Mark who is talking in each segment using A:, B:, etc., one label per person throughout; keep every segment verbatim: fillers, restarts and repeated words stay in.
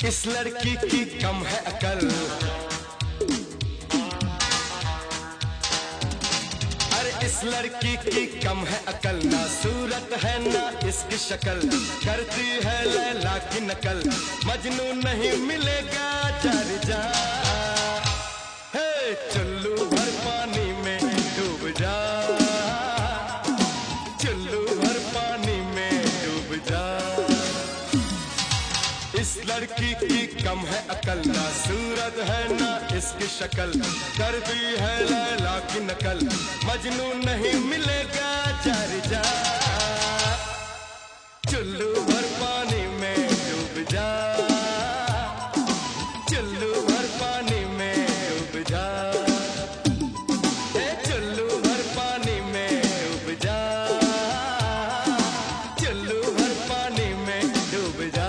A: इस लड़की की कम है अकल, अरे इस लड़की की कम है अकल, ना सूरत है ना इसकी शक्ल, करती है लैला की नकल, मजनू नहीं मिलेगा जार जा, हे चुल्लू भर पानी में डूब जा, चुल्लू भर पानी में डूब जा। इस लड़की की कम है अकल, ना सूरत है ना इसकी शक्ल, करती है लैला की नकल, मजनू नहीं मिलेगा जार जा, चुल्लू भर पानी में डूब जा, चुल्लू भर पानी में डूब जा, चुल्लू भर पानी में डूब जा, चुल्लू भर पानी में डूब जा।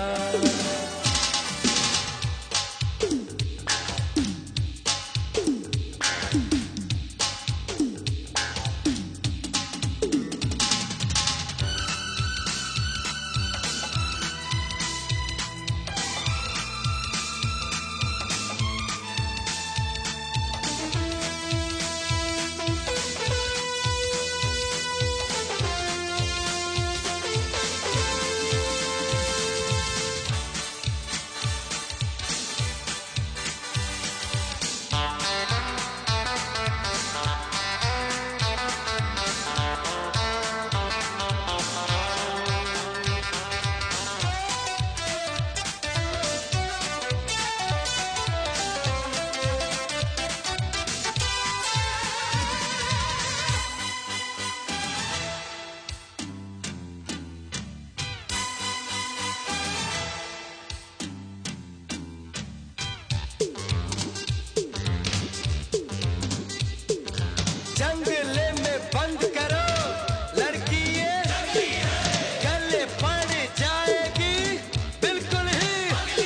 A: जंगले में बंद करो लड़की ये, गले पड़ जाएगी बिल्कुल ही।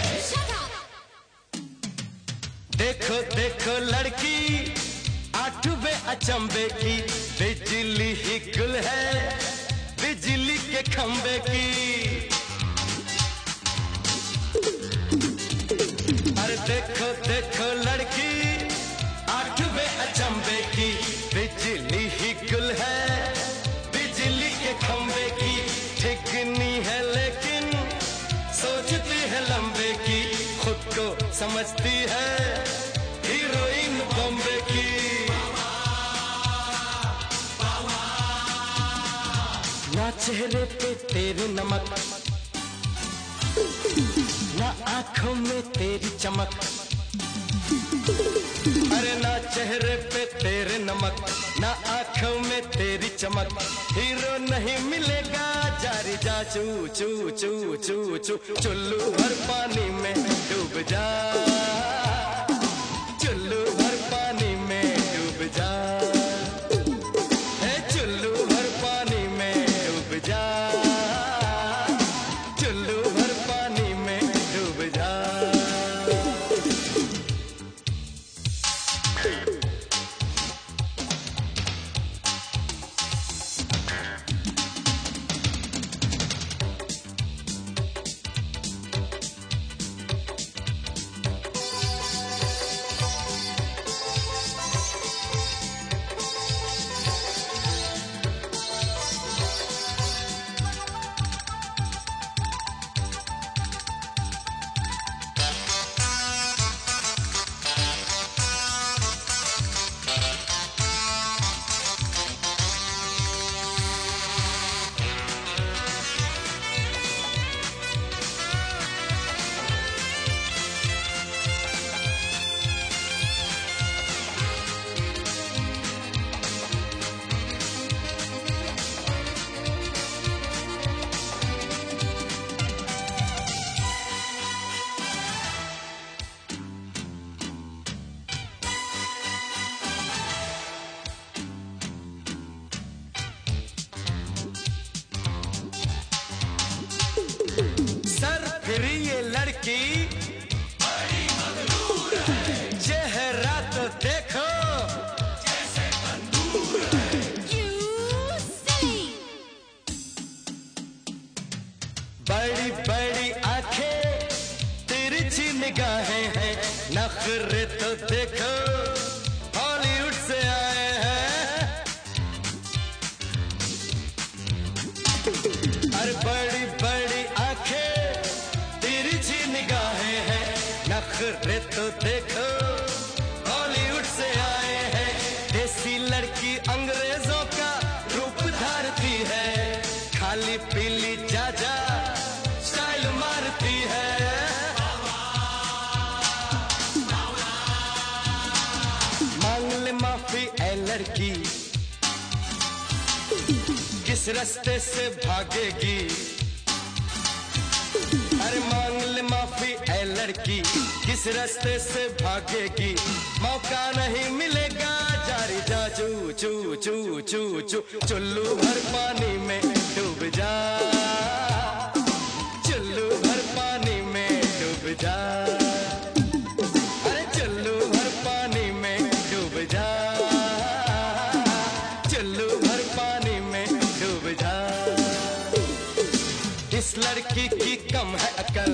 A: देखो देखो लड़की आठवें अचंबे की, बिजली ही गुल है बिजली के खंबे की, अरे देखो देखो लड़की आठवें अचंबे की, बिजली ही गुल है बिजली के खंबे की, ठिकनी है लेकिन सोचती है लंबे की, खुद को समझती है हीरोइन बॉम्बे की। ना चेहरे पे तेरे नमक, ना आंखों में तेरी चमक, अरे ना चेहरे पे तेरे नमक, ना आंखों में तेरी चमक, हीरो नहीं मिलेगा जारी जा, चू चू चू चू चू, चुल्लू भर पानी में डूब जा, चुल्लू भर पानी में डूब जा, चुल्लू भर पानी में डूब जा, चुल्लू भर पानी में डूब जा। नखरे तो देखो हॉलीवुड से आए हैं। अरे बड़ी बड़ी आंखें तिरछी निगाहें हैं। नखरे तो देखो हॉलीवुड से आए हैं। देसी लड़की अंग्रेजों का रूप धारती है। खाली पीली जाजा स्टाइल मारती है। मांग ले माफी ऐ लड़की, किस रास्ते से भागेगी। अरे मांग ले माफी ऐ लड़की, किस रास्ते से भागेगी। मौका नहीं मिलेगा जारी जा चू चू चू चू चू। चुल्लू भर पानी में डूब जा, चुल्लू भर पानी में डूब जा। अरे चुल्लू भर पानी में डूब जा, चुल्लू भर पानी में डूब जा। इस लड़की की कम है अकल,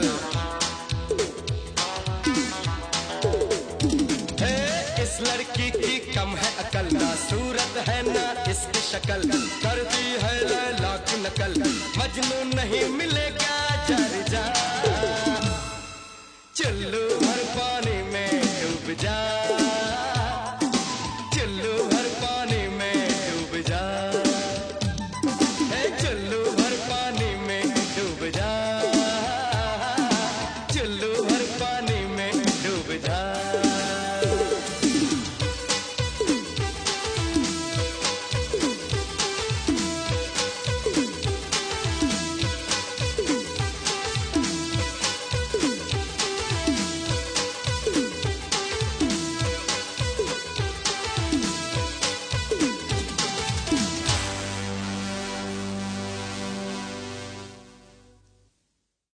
A: इस लड़की की कम है अकल। ना सूरत है ना इसकी शक्ल, करती है लैला की नकल। मजनू नहीं मिलेगा जारी जा।